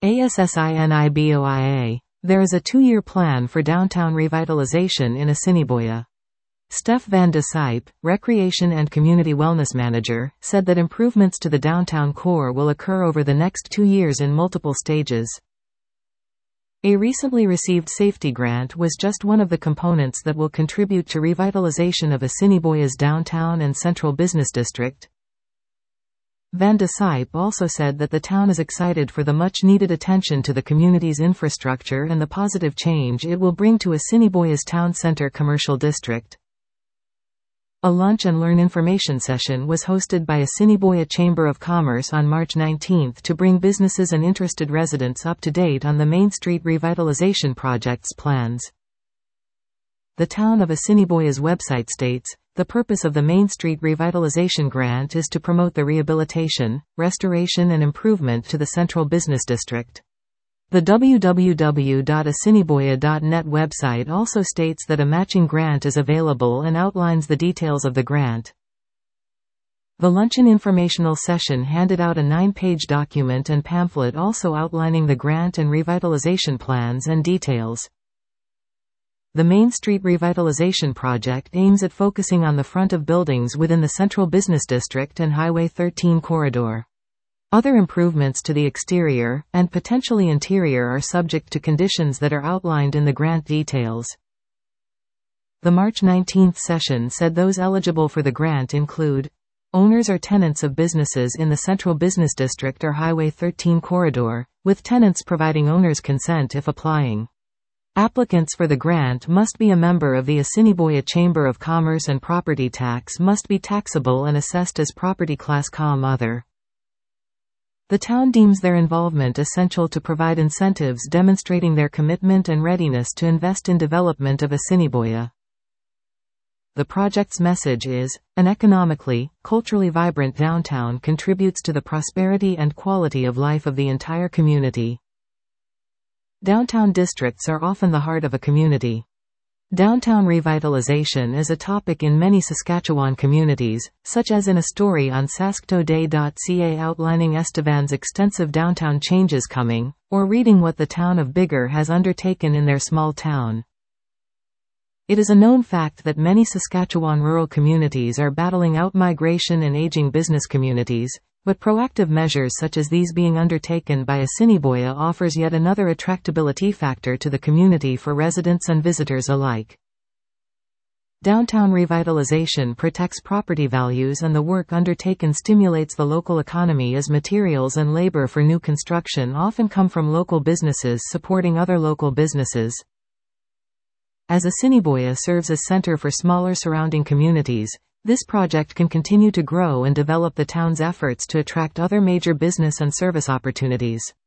ASSINIBOIA. There is a 2-year plan for downtown revitalization in Assiniboia. Steph van de Sijp, Recreation and Community Wellness Manager, said that improvements to the downtown core will occur over the next 2 years in multiple stages. A recently received safety grant was just one of the components that will contribute to revitalization of Assiniboia's downtown and central business district. Van de Sijp also said that the town is excited for the much-needed attention to the community's infrastructure and the positive change it will bring to Assiniboia's town center commercial district. A lunch and learn information session was hosted by Assiniboia Chamber of Commerce on March 19 to bring businesses and interested residents up to date on the Main Street revitalization project's plans. The town of Assiniboia's website states, "The purpose of the Main Street Revitalization Grant is to promote the rehabilitation, restoration and improvement to the central business district." The www.assiniboia.net website also states that a matching grant is available and outlines the details of the grant. The luncheon informational session handed out a 9-page document and pamphlet also outlining the grant and revitalization plans and details. The Main Street Revitalization Project aims at focusing on the front of buildings within the Central Business District and Highway 13 corridor. Other improvements to the exterior, and potentially interior, are subject to conditions that are outlined in the grant details. The March 19 session said those eligible for the grant include owners or tenants of businesses in the Central Business District or Highway 13 corridor, with tenants providing owner's consent if applying. Applicants for the grant must be a member of the Assiniboia Chamber of Commerce, and property tax must be taxable and assessed as property class Com Other. The town deems their involvement essential to provide incentives demonstrating their commitment and readiness to invest in development of Assiniboia. The project's message is, an economically, culturally vibrant downtown contributes to the prosperity and quality of life of the entire community. Downtown districts are often the heart of a community. Downtown revitalization is a topic in many Saskatchewan communities, such as in a story on sasktoday.ca outlining Estevan's extensive downtown changes coming, or reading what the town of Biggar has undertaken in their small town. It is a known fact that many Saskatchewan rural communities are battling outmigration and aging business communities, but proactive measures such as these being undertaken by Assiniboia offers yet another attractability factor to the community for residents and visitors alike. Downtown revitalization protects property values, and the work undertaken stimulates the local economy as materials and labor for new construction often come from local businesses supporting other local businesses. As Assiniboia serves as center for smaller surrounding communities, this project can continue to grow and develop the town's efforts to attract other major business and service opportunities.